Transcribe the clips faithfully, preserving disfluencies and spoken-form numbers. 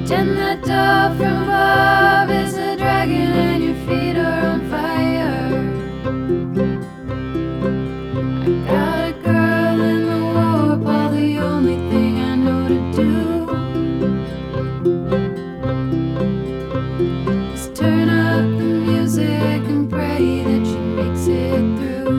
Pretend that dove from above is a dragon and your feet are on fire. I got a girl in the warp, all the only thing I know to do is turn up the music and pray that she makes it through.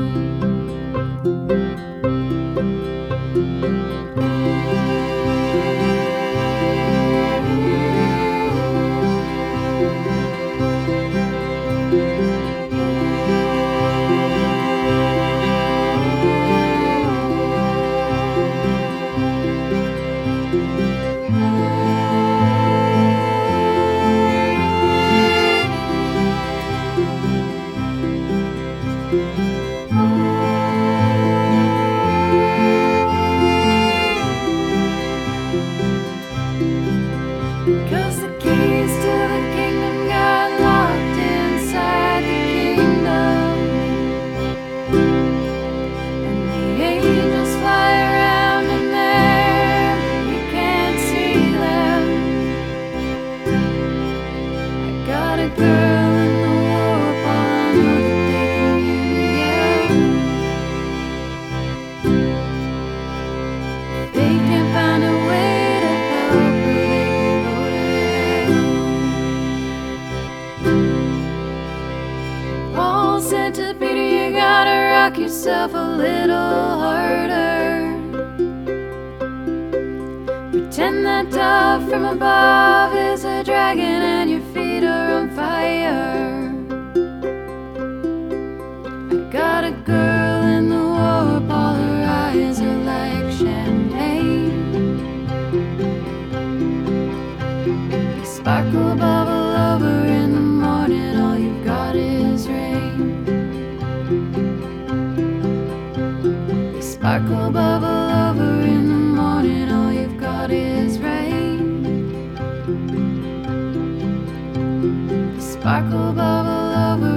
Cause the keys to the kingdom got locked inside the kingdom, and the angels fly around in there, we can't see them. I got a girl in the warp, all I know that they can hear me yell. They can't find a way to help her, they can go to hell. Paul said to Peter, you gotta rock yourself a little harder. Pretend that dove from above is a dragon and your feet are on fire. I got a girl in the warp, all her eyes are like champagne. They sparkle, bubble over in the morning, all you've got is rain. They sparkle, bubble over in the morning, all you've got is rain. They sparkle, bubble over